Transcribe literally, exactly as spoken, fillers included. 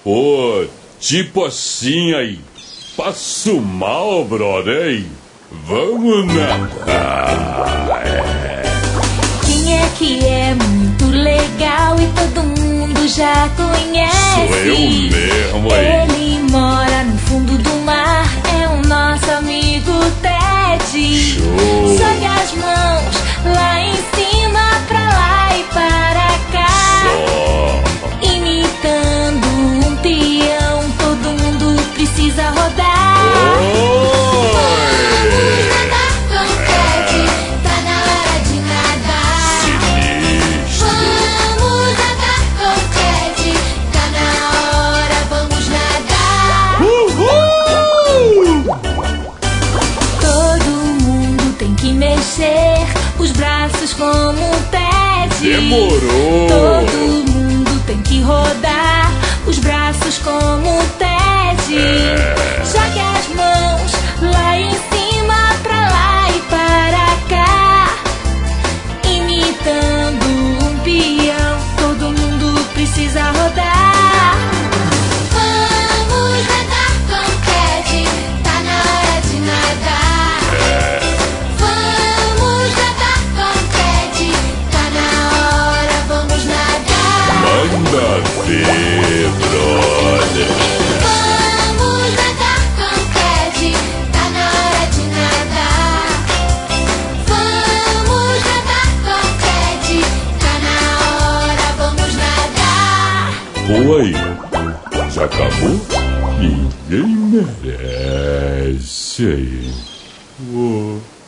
Ô, tipo assim aí. Passo mal, brother, hein? Vamos nadar. É. Quem é que é muito legal e todo mundo já conhece? Sou eu mesmo, hein? Ele mora no fundo do mar, é o nosso amigo Ted. Show. Jogue as mãos lá em cima, pra lá e para cá. Só. Imitando um peão, todo mundo precisa rodar. Oi. Nadar com Ted, tá na hora de nadar. Sinistro. Vamos nadar com Ted, tá na hora, vamos nadar. Uhul. Todo mundo tem que mexer os braços como um Ted. Demorou. Todo mundo tem que rodar os braços como um Ted. É. Jogue as mãos lá em cima, pra lá e para cá. Imitando um peão, todo mundo precisa rodar. Vamos nadar com Ted, tá na hora de nadar. Vamos nadar com Ted, tá na hora, vamos nadar. Manda ver, brother. Vamos nadar com Ted, tá na hora de nadar. Vamos nadar com Ted, tá na hora, vamos nadar. Oi, já acabou? Ninguém merece. Oh.